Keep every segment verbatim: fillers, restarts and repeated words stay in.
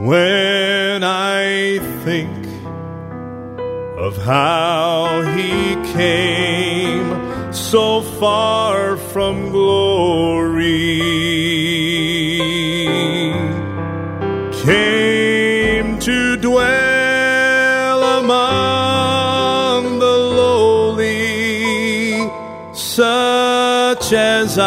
When I think of how he came so far from glory, came to dwell among the lowly, such as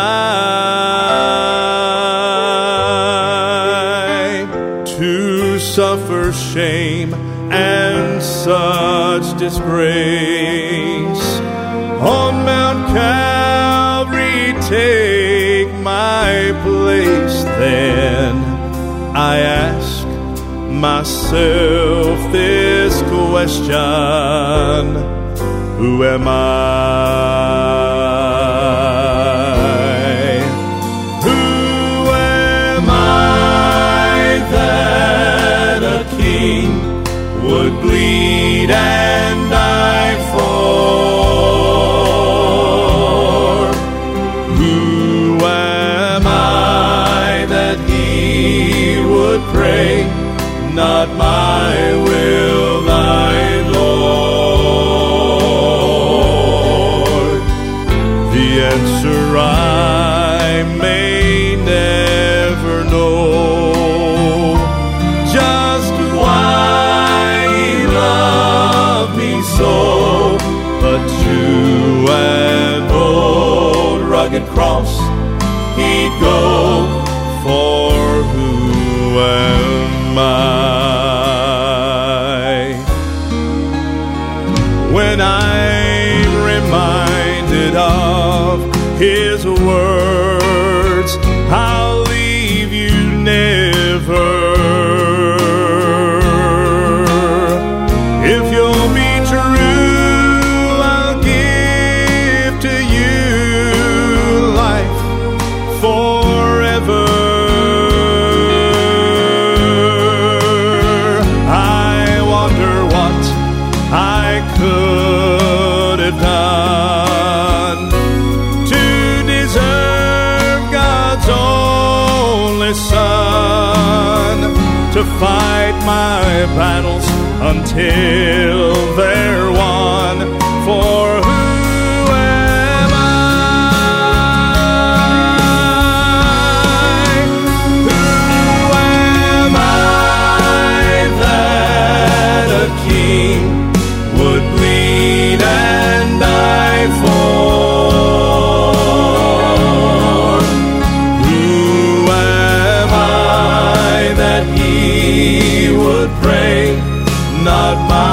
I, to suffer shame and such disgrace. On Mount Calvary take my place. Then I ask myself this question: who am I? Who am I that a king would bleed and die for? Who am I that he would pray, not my will, thy Lord? The answer I may never know, just why he loved me so, but to an old rugged cross he'd go, for who am I? When I'm reminded of his words, I'll leave you never. If you'll be true, I'll give to you life forever. I wonder what I could have done to deserve God's only Son, to fight my battles until they're won. For who am I? Who am I that a king would bleed and die for? Who am I that he would pray, not my